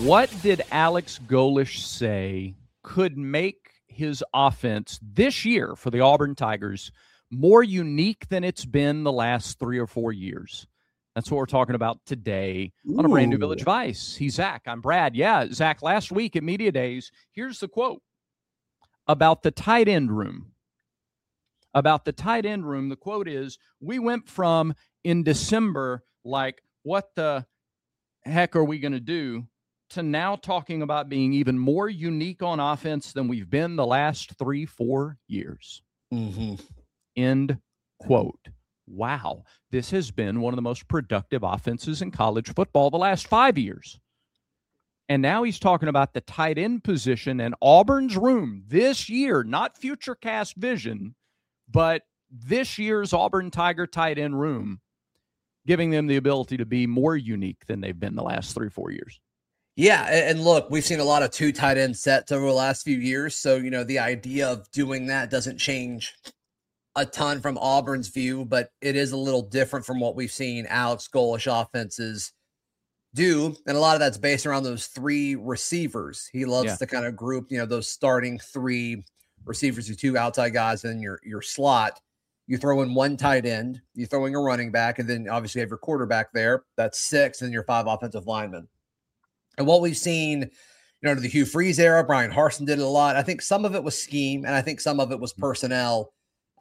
What did Alex Golesh say could make his offense this year for the Auburn Tigers more unique than it's been the last 3 or 4 years? That's what we're talking about today on a brand new Village Vice. He's Zach. I'm Brad. Yeah, Zach, last week at Media Days, here's the quote about the tight end room. About the tight end room, the quote is, we went from in December, like, what the heck are we going to do, to now talking about being even more unique on offense than we've been the last 3-4 years. Mm-hmm. End quote. Wow. This has been one of the most productive offenses in college football the last 5 years. And now he's talking about the tight end position and Auburn's room this year, not future cast vision, but this year's Auburn Tiger tight end room, giving them the ability to be more unique than they've been the last 3-4 years. Yeah, and look, we've seen a lot of 2 tight end sets over the last few years. So, the idea of doing that doesn't change a ton from Auburn's view, but it is a little different from what we've seen Alex Golesh offenses do. And a lot of that's based around those 3 receivers. He loves to kind of group, those starting 3 receivers, your 2 outside guys, and your slot. You throw in 1 tight end, you throw in a running back, and then obviously you have your quarterback there. That's 6, and your 5 offensive linemen. And what we've seen, to the Hugh Freeze era, Brian Harsin did it a lot. I think some of it was scheme, and I think some of it was personnel.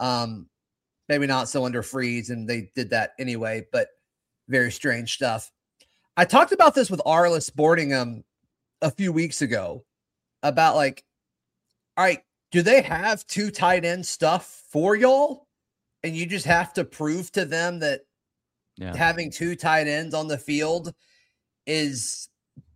Maybe not so under Freeze, and they did that anyway, but very strange stuff. I talked about this with Arliss Boardingham a few weeks ago about all right, do they have 2 tight end stuff for y'all? And you just have to prove to them that having 2 tight ends on the field is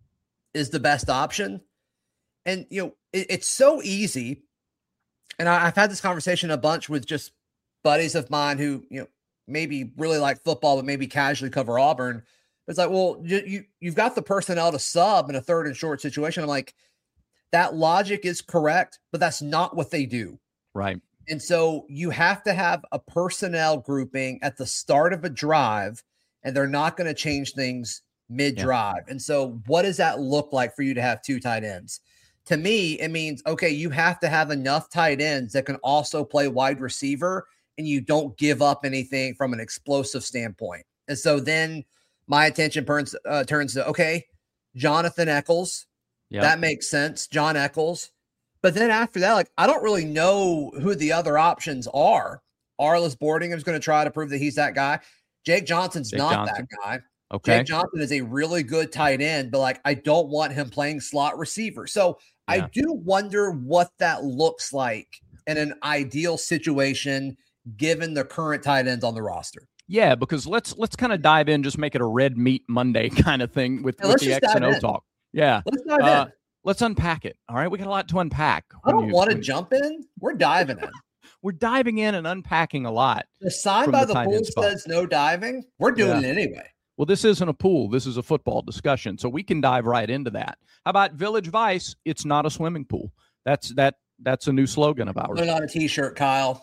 the best option. And, it's so easy. And I've had this conversation a bunch with just buddies of mine who, maybe really like football, but maybe casually cover Auburn. It's like, well, you've got the personnel to sub in a 3rd and short situation. I'm like, that logic is correct, but that's not what they do. Right. And so you have to have a personnel grouping at the start of a drive, and they're not going to change things mid-drive. And so what does that look like for you to have 2 tight ends? To me, it means, okay, you have to have enough tight ends that can also play wide receiver, and you don't give up anything from an explosive standpoint. And so then my attention turns to, okay, Jonathan Eccles. That makes sense. John Eccles. But then after that, I don't really know who the other options are. Arliss Boardingham is going to try to prove that he's that guy. Jake Johnson's that guy. Okay. Jake Johnson is a really good tight end, but I don't want him playing slot receiver. So I do wonder what that looks like in an ideal situation, given the current tight ends on the roster. Yeah, because let's kind of dive in, just make it a red meat Monday kind of thing with the X and O talk. Yeah. Let's dive in. Let's unpack it. All right. We got a lot to unpack. I don't want to jump in. We're diving in. We're diving in and unpacking a lot. The sign by the pool says no diving. We're doing it anyway. Well, this isn't a pool. This is a football discussion. So we can dive right into that. How about Village Vice? It's not a swimming pool. That's a new slogan of ours. Put it on a t-shirt, Kyle.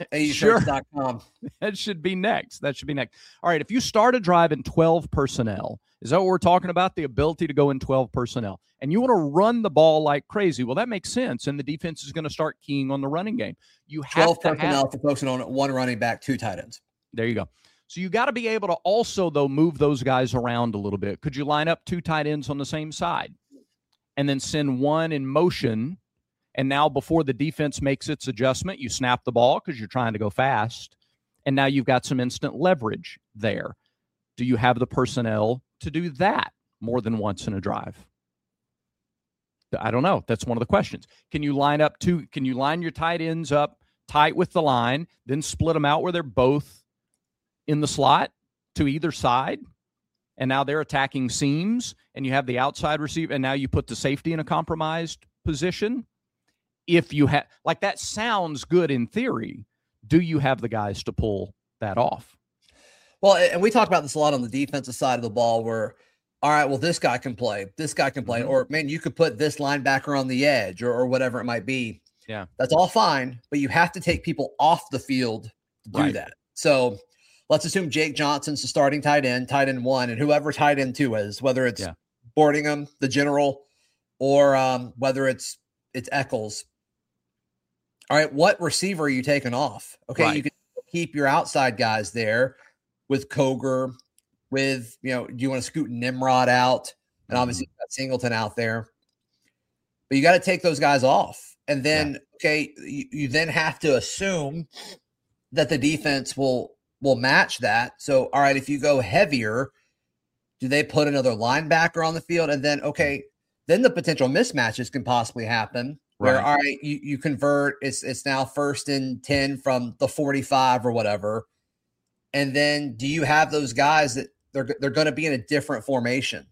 Sure. That should be next. All right. If you start a drive in 12 personnel, is that what we're talking about? The ability to go in 12 personnel. And you want to run the ball like crazy. Well, that makes sense. And the defense is going to start keying on the running game. You have 12 personnel to focusing on 1 running back, 2 tight ends. There you go. So you got to be able to also, though, move those guys around a little bit. Could you line up 2 tight ends on the same side and then send 1 in motion? And now before the defense makes its adjustment, you snap the ball because you're trying to go fast. And now you've got some instant leverage there. Do you have the personnel to do that more than once in a drive? I don't know. That's one of the questions. Can you line your tight ends up tight with the line, then split them out where they're both in the slot to either side? And now they're attacking seams, and you have the outside receiver, and now you put the safety in a compromised position. If you have, that sounds good in theory. Do you have the guys to pull that off? Well, and we talk about this a lot on the defensive side of the ball where, all right, well, this guy can play, Mm-hmm. or man, you could put this linebacker on the edge or whatever it might be. Yeah. That's all fine, but you have to take people off the field to do that. So let's assume Jake Johnson's the starting tight end 1, and whoever tight end 2 is, whether it's Boardingham, the general, or whether it's Eccles. All right, what receiver are you taking off? Okay, Right. you can keep your outside guys there with Koger, with, do you want to scoot Nimrod out? And obviously you've got Singleton out there. But you got to take those guys off. And then, okay, you then have to assume that the defense will match that. So, all right, if you go heavier, do they put another linebacker on the field? And then, okay, then the potential mismatches can possibly happen. Where, all right, you convert, it's now 1st and 10 from the 45 or whatever. And then do you have those guys that they're going to be in a different formation?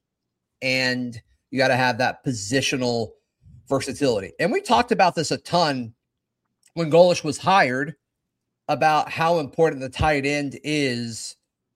And you got to have that positional versatility. And we talked about this a ton when Golesh was hired about how important the tight end is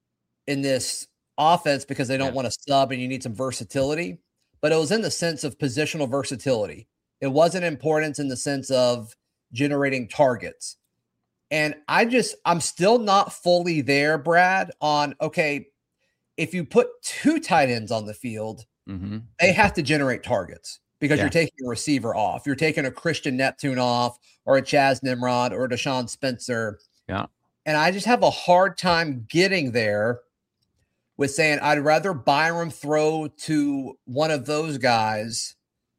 in this offense because they don't want to sub and you need some versatility. But it was in the sense of positional versatility. It wasn't importance in the sense of generating targets. And I'm still not fully there, Brad, on, okay, if you put 2 tight ends on the field, they have to generate targets because you're taking a receiver off. You're taking a Christian Neptune off or a Chaz Nimrod or a Deshaun Spencer. Yeah. And I just have a hard time getting there with saying I'd rather Byram throw to one of those guys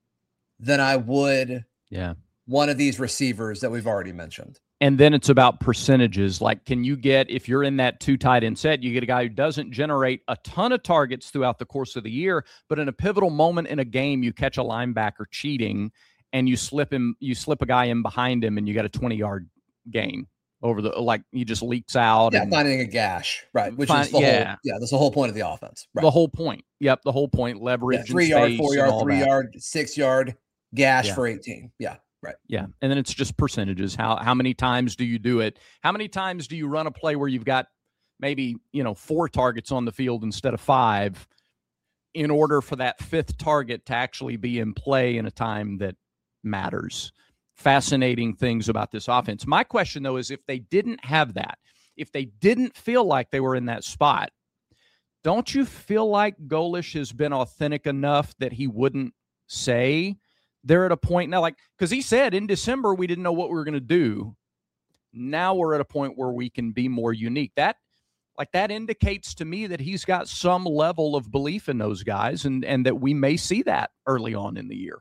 than I would one of these receivers that we've already mentioned. And then it's about percentages. Like, can you get, if you're in that 2 tight end set, you get a guy who doesn't generate a ton of targets throughout the course of the year, but in a pivotal moment in a game, you catch a linebacker cheating and you slip a guy in behind him and you got a 20-yard gain over he just leaks out. Yeah, finding a gash, right? Which is that's the whole point of the offense. Right? The whole point. Yep, the whole point. Leverage, 3 yard, 4 yard, 3 yard, 6 yard gash for 18. Yeah. Right. Yeah. And then it's just percentages. How many times do you do it? How many times do you run a play where you've got maybe, 4 targets on the field instead of 5 in order for that 5th target to actually be in play in a time that matters? Fascinating things about this offense. My question, though, is if they didn't have that, if they didn't feel like they were in that spot, don't you feel like Golesh has been authentic enough that he wouldn't say they're at a point now, because he said in December we didn't know what we were going to do. Now we're at a point where we can be more unique. That indicates to me that he's got some level of belief in those guys and that we may see that early on in the year.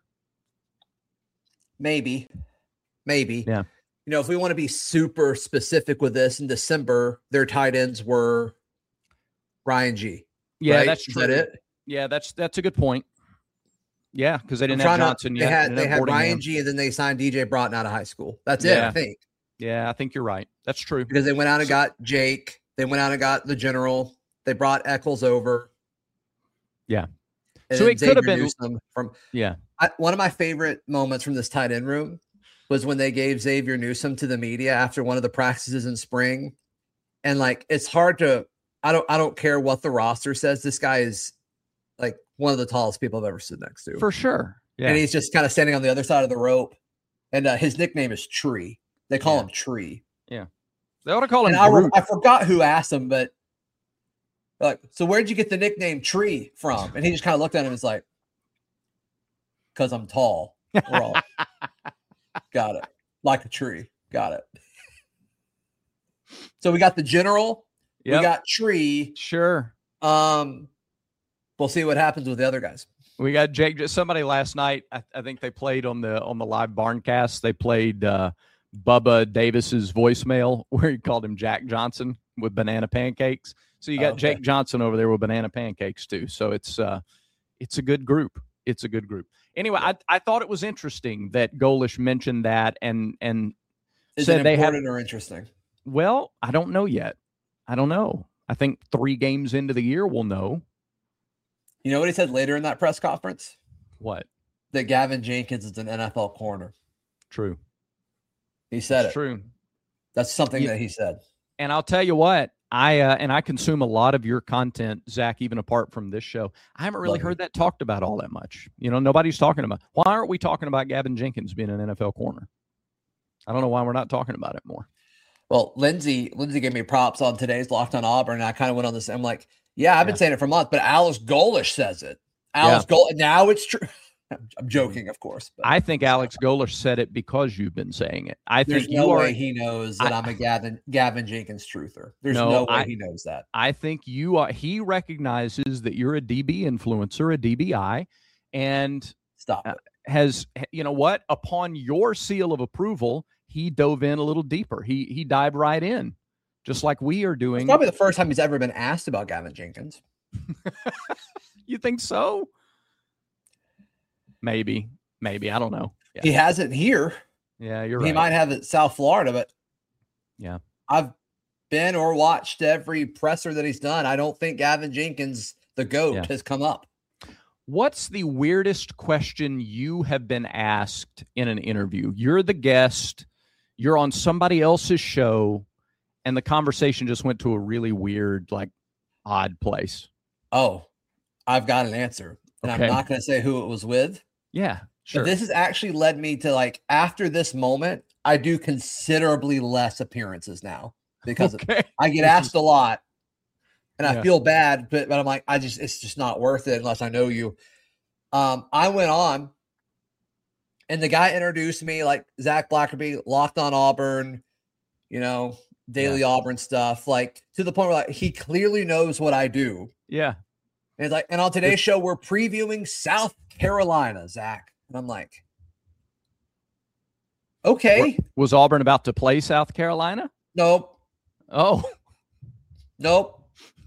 Maybe. Yeah. If we want to be super specific with this, in December, their tight ends were Ryan G. Yeah, right? that's true. Is that it? Yeah, that's a good point. Yeah, because they didn't have Johnson yet. They had Ryan G, and then they signed DJ Broughton out of high school. That's it, I think. Yeah, I think you're right. That's true. Because they went out and got Jake. They went out and got the general. They brought Eccles over. Yeah. And so it could have been Newsome one of my favorite moments from this tight end room was when they gave Xavier Newsome to the media after one of the practices in spring. And it's hard to, I don't care what the roster says. This guy is one of the tallest people I've ever stood next to. For sure. Yeah. And he's just kind of standing on the other side of the rope. And his nickname is Tree. They call him Tree. Yeah. They ought to call him I forgot who asked him, but so where'd you get the nickname Tree from? And he just kind of looked at him and was like, because I'm tall. We're all, got it. Like a tree. Got it. So we got the general. Yep. We got Tree. Sure. We'll see what happens with the other guys. We got Jake. Somebody last night, I think they played on the live Barncast. They played Bubba Davis's voicemail where he called him Jack Johnson with banana pancakes. So you got Jake Johnson over there with banana pancakes too. So it's a good group. It's a good group. Anyway, I thought it was interesting that Golesh mentioned that and is said it they have or interesting. Well, I don't know yet. I don't know. I think 3 games into the year we'll know. You know what he said later in that press conference? What? That Gavin Jenkins is an NFL corner. True. He said it's true. That's something that he said. And I'll tell you what, I consume a lot of your content, Zach, even apart from this show. I haven't really heard that talked about all that much. Nobody's talking about. Why aren't we talking about Gavin Jenkins being an NFL corner? I don't know why we're not talking about it more. Well, Lindsay gave me props on today's Locked on Auburn, and I kind of went on this. I'm like, yeah, I've been saying it for months, but Alex Golesh says it. Now it's true. I'm joking, of course. But I think Alex Golesh said it because you've been saying it. I there's think no way he knows that I'm a Gavin Jenkins truther. There's no way he knows that. I think you are. He recognizes that you're a DB influencer, a DBI, and stop it. Has, you know what? Upon your seal of approval, he dove in a little deeper. He dived right in, just like we are doing. It's probably the first time he's ever been asked about Gavin Jenkins. You think so? Maybe. I don't know. Yeah. He hasn't here. Yeah, you're right. He might have it South Florida, but yeah, I've been or watched every presser that he's done. I don't think Gavin Jenkins, the GOAT, has come up. What's the weirdest question you have been asked in an interview? You're the guest, you're on somebody else's show, and the conversation just went to a really weird, like, odd place. Oh, I've got an answer. And I'm not going to say who it was with. Yeah, sure. But this has actually led me to, like, after this moment, I do considerably less appearances now because I get asked a lot and I feel bad, but I'm like, it's just not worth it unless I know you. I went on and the guy introduced me like Zach Blackerby, Locked on Auburn, Daily Auburn stuff, like to the point where like, he clearly knows what I do. Yeah. And it's like, and on today's show, we're previewing South Carolina, Zach. And I'm like, okay. Was Auburn about to play South Carolina? Nope. Oh. Nope.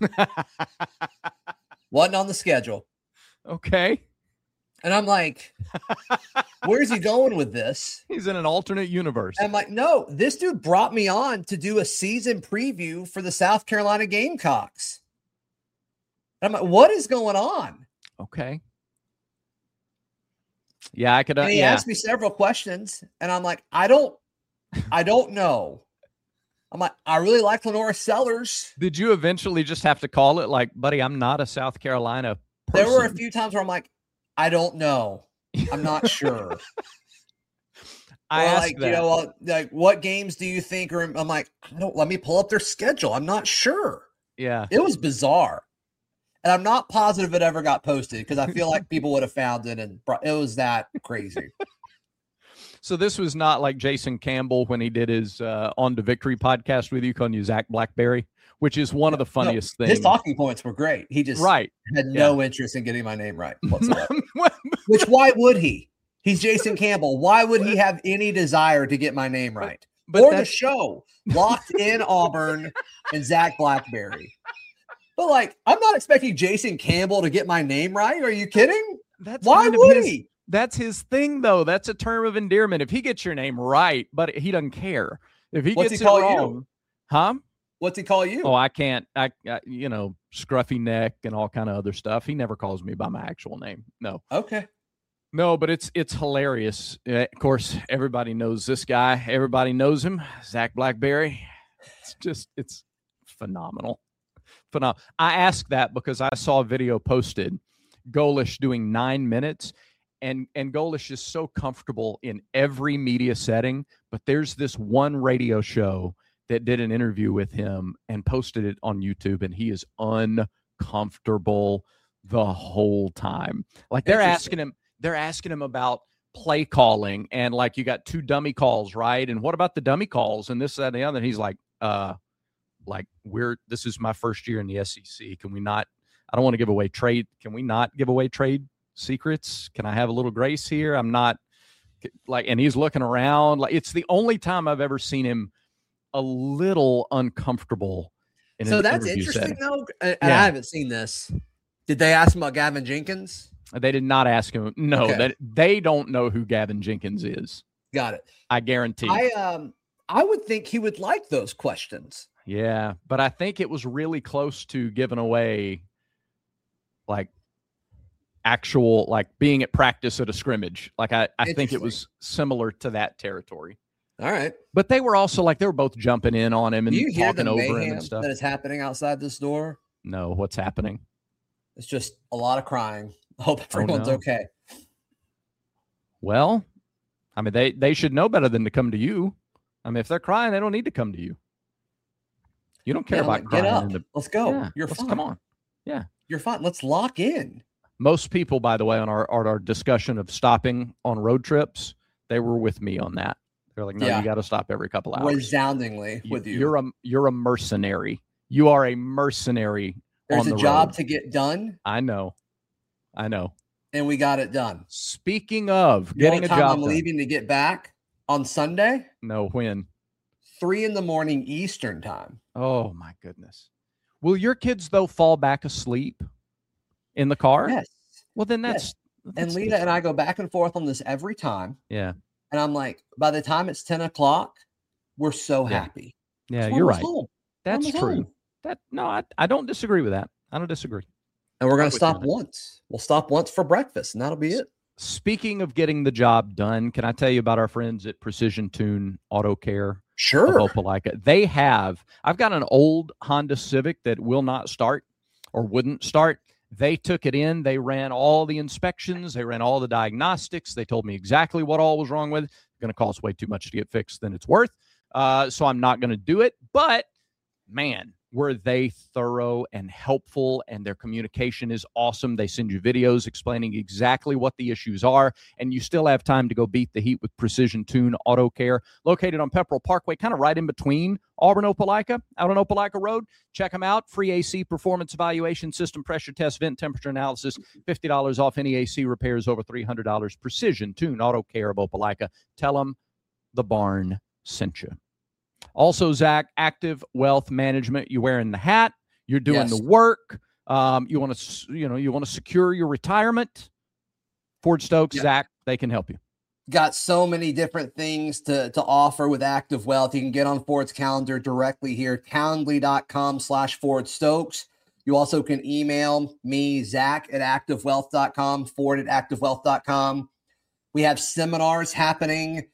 Wasn't on the schedule. Okay. And I'm like, where's he going with this? He's in an alternate universe. And I'm like, no, this dude brought me on to do a season preview for the South Carolina Gamecocks. And I'm like, what is going on? Okay. Yeah, I could. And he asked me several questions, and I'm like, I don't know. I'm like, I really like Lenora Sellers. Did you eventually just have to call it like, buddy, I'm not a South Carolina person? There were a few times where I'm like, I don't know. I'm not sure. I asked that. Like, what games do you think are? I'm like, let me pull up their schedule. I'm not sure. Yeah. It was bizarre. And I'm not positive it ever got posted because I feel like people would have found it and it was that crazy. So this was not like Jason Campbell when he did his On to Victory podcast with you, calling you Zach Blackberry, which is one of the funniest things. His talking points were great. He just had no interest in getting my name right whatsoever. Which, why would he? He's Jason Campbell. Why would he have any desire to get my name right? Or the show, Locked in Auburn and Zach Blackberry. But, like, I'm not expecting Jason Campbell to get my name right. Are you kidding? Why would he? That's his thing, though. That's a term of endearment. If he gets your name right, but he doesn't care. If he gets it wrong, what's he call you? Oh, I can't. I scruffy neck and all kind of other stuff. He never calls me by my actual name. No. Okay. No, but it's hilarious. Of course, everybody knows this guy. Everybody knows him, Zach Blackberry. It's phenomenal. I asked that because I saw a video posted, Golesh doing 9 minutes, and Golesh is so comfortable in every media setting, but there's this one radio show that did an interview with him and posted it on YouTube, and he is uncomfortable the whole time. Like they're asking him about play calling, and like you got 2 dummy calls, right? And what about the dummy calls and this, that, and the other? And he's like, this is my first year in the SEC. Can we not, I don't want to give away trade. Can we not give away trade secrets? Can I have a little grace here? I'm not like, and he's looking around like it's the only time I've ever seen him a little uncomfortable. So that's interesting though. And I haven't seen this. Did they ask him about Gavin Jenkins? They did not ask him. No, that they don't know who Gavin Jenkins is. Got it. I guarantee. I would think he would like those questions. Yeah, but I think it was really close to giving away like actual, like being at practice at a scrimmage. Like I think it was similar to that territory. All right. But they were also like, they were both jumping in on him and you hear talking the over him mayhem and stuff. That is happening outside this door? No, what's happening? It's just a lot of crying. I hope everyone's okay. Well, I mean, they should know better than to come to you. I mean, if they're crying, they don't need to come to you. You don't care about crying. Get up. Let's go. Yeah, You're fine. Come on. Yeah. You're fine. Let's lock in. Most people, by the way, on our discussion of stopping on road trips, they were with me on that. They're like, no, you got to stop every couple hours. Resoundingly with you. You're a mercenary. You are a mercenary. There's on a the job road. to get done. I know. And we got it done. Speaking of getting a job I'm leaving to get back on Sunday. No, when? 3 a.m. Eastern time. Oh my goodness. Will your kids though fall back asleep in the car? Yes. Well, then that's and Lita different. And I go back and forth on this every time. Yeah. And I'm like, by the time it's 10 o'clock, we're so happy. Yeah, you're right. That's true. I don't disagree with that. I don't disagree. And we're going to stop once. We'll stop once for breakfast, and that'll be it. Speaking of getting the job done, can I tell you about our friends at Precision Tune Auto Care? Sure. Of Opelika. I've got an old Honda Civic that will not start or wouldn't start. They took it in. They ran all the inspections. They ran all the diagnostics. They told me exactly what all was wrong with it. It's going to cost way too much to get fixed than it's worth. So I'm not going to do it. But, man, were they thorough and helpful, and their communication is awesome. They send you videos explaining exactly what the issues are, and you still have time to go beat the heat with Precision Tune Auto Care, located on Pepperell Parkway, kind of right in between Auburn, Opelika, out on Opelika Road. Check them out. Free AC performance evaluation, system pressure test, vent temperature analysis, $50 off any AC repairs over $300. Precision Tune Auto Care of Opelika. Tell them the barn sent you. Also, Zach, Active Wealth Management. You're wearing the hat. You're doing the work. You want to secure your retirement. Ford Stokes, Zach, they can help you. Got so many different things to offer with Active Wealth. You can get on Ford's calendar directly here, calendly.com/Ford Stokes. You also can email me, Zach, at activewealth.com, Ford at activewealth.com. We have seminars happening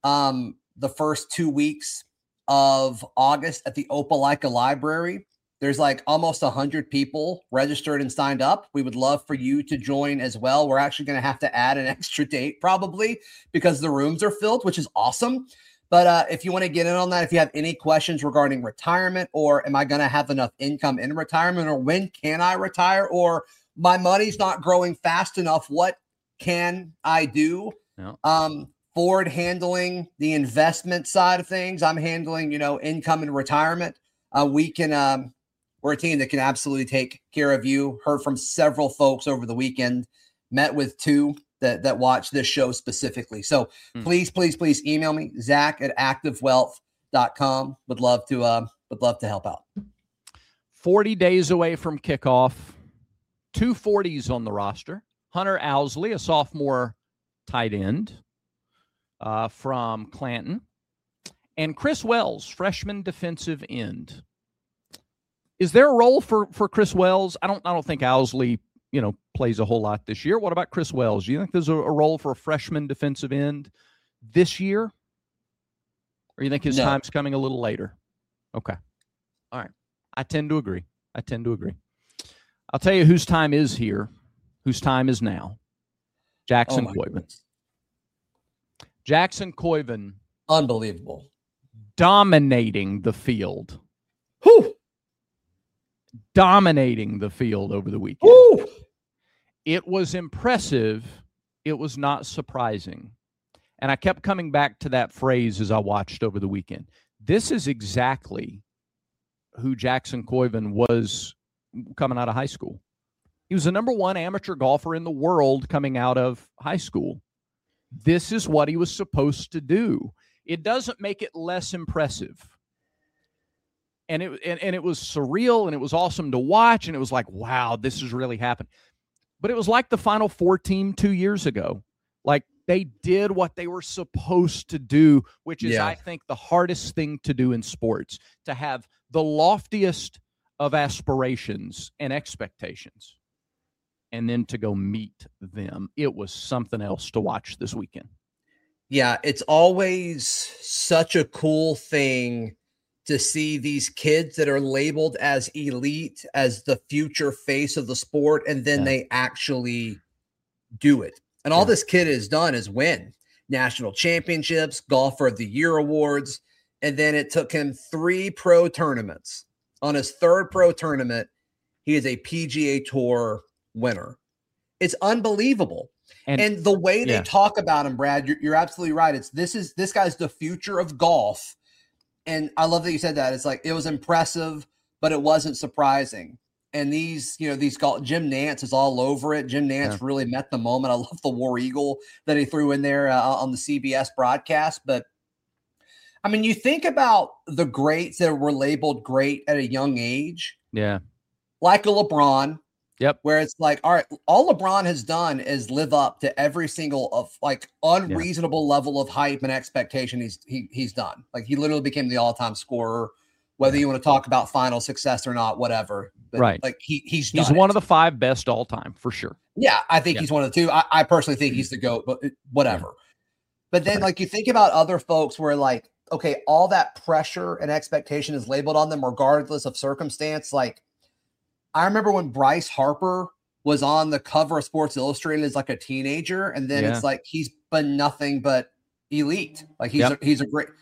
the first 2 weeks of August at the Opelika Library. There's like almost 100 people registered and signed up. We would love for you to join as well. We're actually going to have to add an extra date probably because the rooms are filled, which is awesome. But if you want to get in on that, if you have any questions regarding retirement, or am I going to have enough income in retirement, or when can I retire, or my money's not growing fast enough, what can I do? Yeah. Ford handling the investment side of things. I'm handling, income and retirement. We're a team that can absolutely take care of you. Heard from several folks over the weekend, met with 2 that watch this show specifically. So please email me, Zach at activewealth.com. Would love to help out. 40 days away from kickoff, 2 40s on the roster. Hunter Owsley, a sophomore tight end from Clanton, and Chris Wells, freshman defensive end. Is there a role for Chris Wells? I don't think Owsley, plays a whole lot this year. What about Chris Wells? Do you think there's a role for a freshman defensive end this year? Or you think his time's coming a little later? Okay. All right. I tend to agree. I'll tell you whose time is here, whose time is now. Jackson Koiven. Goodness. Jackson Koiven. Unbelievable. Dominating the field. Whew. Dominating the field over the weekend. Woo! It was impressive. It was not surprising. And I kept coming back to that phrase as I watched over the weekend. This is exactly who Jackson Koiven was coming out of high school. He was the number 1 amateur golfer in the world coming out of high school. This is what he was supposed to do. It doesn't make it less impressive. And it was surreal, and it was awesome to watch, and it was like, wow, this is really happening. But it was like the Final Four team 2 years ago. Like, they did what they were supposed to do, which is, I think, the hardest thing to do in sports, to have the loftiest of aspirations and expectations, and then to go meet them. It was something else to watch this weekend. Yeah, it's always such a cool thing to see these kids that are labeled as elite, as the future face of the sport, and then they actually do it. And all this kid has done is win national championships, Golfer of the Year awards, and then it took him 3 pro tournaments. On his 3rd pro tournament, he is a PGA Tour winner. It's unbelievable. And the way they talk about him, Brad, you're absolutely right. This guy's the future of golf. And I love that you said that. It's like, it was impressive, but it wasn't surprising. And these golf, Jim Nantz is all over it. Jim Nantz really met the moment. I love the War Eagle that he threw in there on the CBS broadcast. But I mean, you think about the greats that were labeled great at a young age. Yeah. Like a LeBron. Yep. Where it's like, all right, all LeBron has done is live up to every single of like unreasonable level of hype and expectation he's done. Like, he literally became the all-time scorer, whether you want to talk about final success or not, whatever. But right. Like he's one of the 5 best all time for sure. Yeah. I think he's one of the 2. I personally think he's the GOAT, but whatever. Yeah. But then like you think about other folks where like, okay, all that pressure and expectation is labeled on them regardless of circumstance. Like, I remember when Bryce Harper was on the cover of Sports Illustrated as like a teenager, and then it's like he's been nothing but elite. Like he's a great,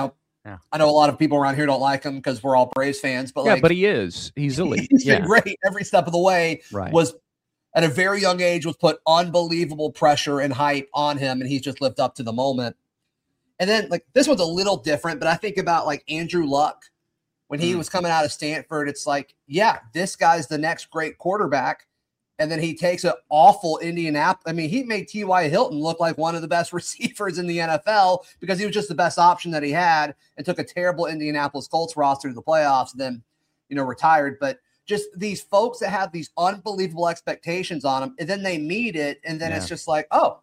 I know a lot of people around here don't like him because we're all Braves fans, but but he's elite. He's been great every step of the way. Right. Was at a very young age was put unbelievable pressure and hype on him, and he's just lived up to the moment. And then like this one's a little different, but I think about like Andrew Luck. When he was coming out of Stanford, it's like, yeah, this guy's the next great quarterback. And then he takes an awful Indianapolis. I mean, he made T.Y. Hilton look like one of the best receivers in the NFL because he was just the best option that he had, and took a terrible Indianapolis Colts roster to the playoffs and then, retired. But just these folks that have these unbelievable expectations on them, and then they meet it. And then it's just like, oh,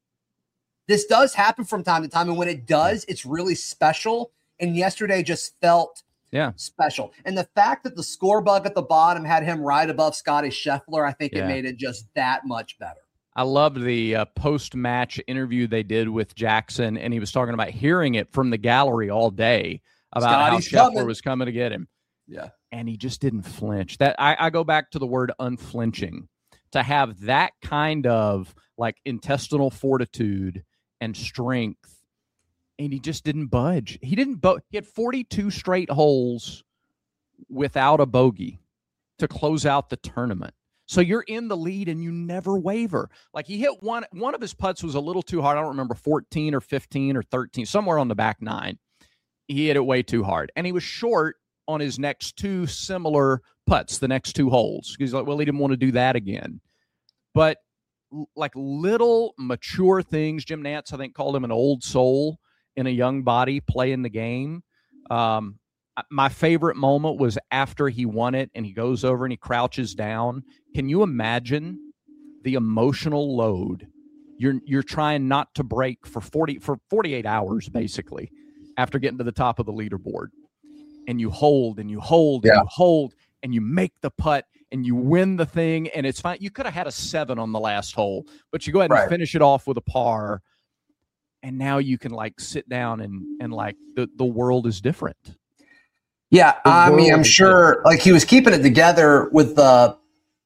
this does happen from time to time. And when it does, it's really special. And yesterday just felt special. And the fact that the score bug at the bottom had him right above Scotty Scheffler, I think it made it just that much better. I loved the post-match interview they did with Jackson, and he was talking about hearing it from the gallery all day about Scotty's how Scheffler was coming to get him. Yeah. And he just didn't flinch. That I go back to the word unflinching. To have that kind of like intestinal fortitude and strength, and he just didn't budge. He had 42 straight holes without a bogey to close out the tournament. So you're in the lead and you never waver. Like, he hit one of his putts was a little too hard. I don't remember, 14 or 15 or 13, somewhere on the back 9. He hit it way too hard. And he was short on his next 2 similar putts, the next 2 holes. He's like, well, he didn't want to do that again. But like little mature things, Jim Nantz, I think, called him an old soul in a young body playing the game. My favorite moment was after he won it and he goes over and he crouches down. Can you imagine the emotional load? You're trying not to break for 48 hours, basically, after getting to the top of the leaderboard. And you hold and you hold and you hold and you make the putt and you win the thing, and it's fine. You could have had a 7 on the last hole, but you go ahead and finish it off with a par. And now you can like sit down and like the world is different. Yeah. I mean, I'm sure like he was keeping it together with the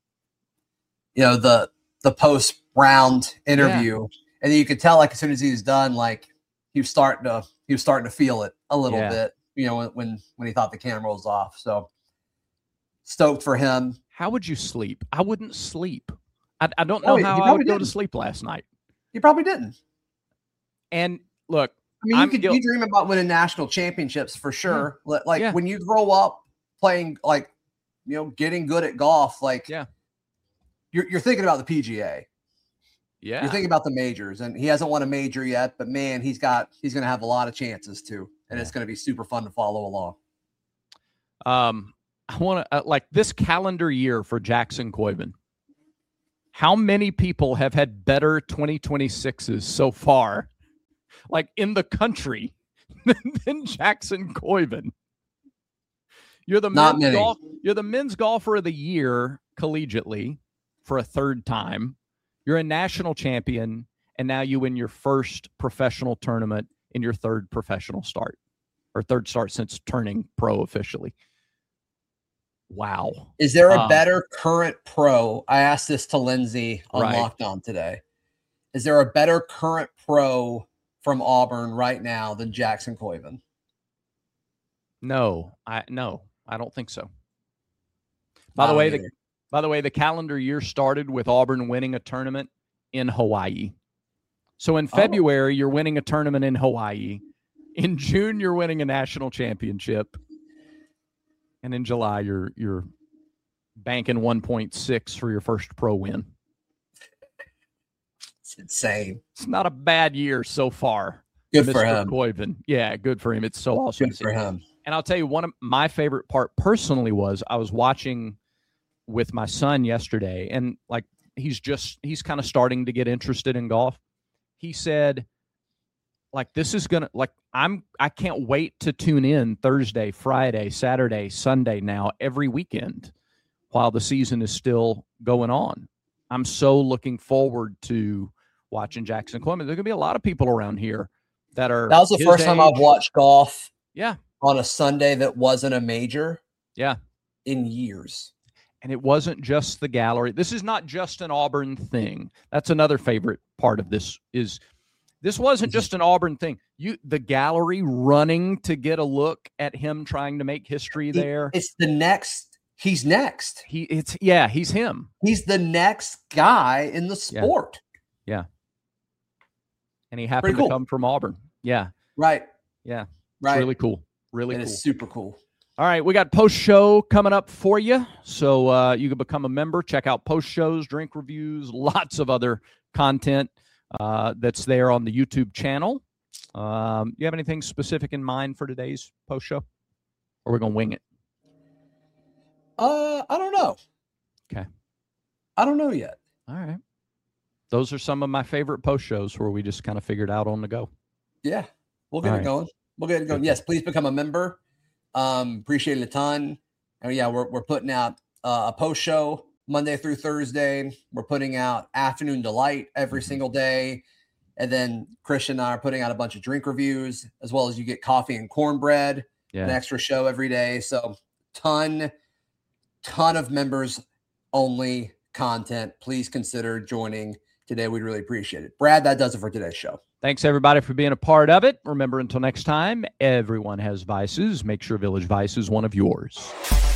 post round interview. Yeah. And then you could tell like as soon as he was done, like he was starting to feel it a little bit, when he thought the camera was off. So stoked for him. How would you sleep? I wouldn't sleep. I don't know how I would go to sleep last night. You probably didn't. And look, I mean, you dream about winning national championships for sure. Like when you grow up playing, like, getting good at golf, like you're thinking about the PGA. Yeah. You're thinking about the majors, and he hasn't won a major yet, but man, he's going to have a lot of chances too. And it's going to be super fun to follow along. I want to like this calendar year for Jackson Koiban. How many people have had better 2026s so far, like in the country, than Jackson Koiban? You're the men's golfer of the year collegiately for a 3rd time. You're a national champion, and now you win your first professional tournament in your 3rd professional start, or 3rd start since turning pro officially. Wow. Is there a better current pro? I asked this to Lindsay on Locked On today. Is there a better current pro from Auburn right now than Jackson Koiban? No, I don't think so. By the way, By the way, the calendar year started with Auburn winning a tournament in Hawaii. So in February, you're winning a tournament in Hawaii. In June, you're winning a national championship. And in July, you're banking 1.6 for your first pro win. It's insane. It's not a bad year so far. Good Mr. for him. Koiven. Yeah, good for him. It's so awesome. Good for him. And I'll tell you, one of my favorite part personally was I was watching with my son yesterday, and like he's kind of starting to get interested in golf. He said, like, this is gonna, like, I can't wait to tune in Thursday, Friday, Saturday, Sunday now every weekend while the season is still going on. I'm so looking forward to watching Jackson Coleman. There's gonna be a lot of people around here that was the first time I've watched golf. Yeah. On a Sunday that wasn't a major. Yeah. In years. And it wasn't just the gallery. This is not just an Auburn thing. That's another favorite part of this is this wasn't just an Auburn thing. The gallery running to get a look at him trying to make history there. It's the next. He's next. He's him. He's the next guy in the sport. Yeah. And he happened to come from Auburn. Yeah. Right. Yeah. Right. It's really cool. Really cool. It is super cool. All right, we got post show coming up for you. So you can become a member, check out post shows, drink reviews, lots of other content that's there on the YouTube channel. You have anything specific in mind for today's post show? Or we're going to wing it? I don't know. Okay. I don't know yet. All right. Those are some of my favorite post shows where we just kind of figured out on the go. Yeah. We'll get it going. We'll get it going. Yes, please become a member. Appreciate it a ton. And yeah, we're putting out a post show Monday through Thursday. We're putting out Afternoon Delight every single day. And then Christian and I are putting out a bunch of drink reviews, as well as you get coffee and cornbread, an extra show every day. So ton of members only content. Please consider joining today. We'd really appreciate it. Brad, that does it for today's show. Thanks, everybody, for being a part of it. Remember, until next time, everyone has vices. Make sure Village Vice is one of yours.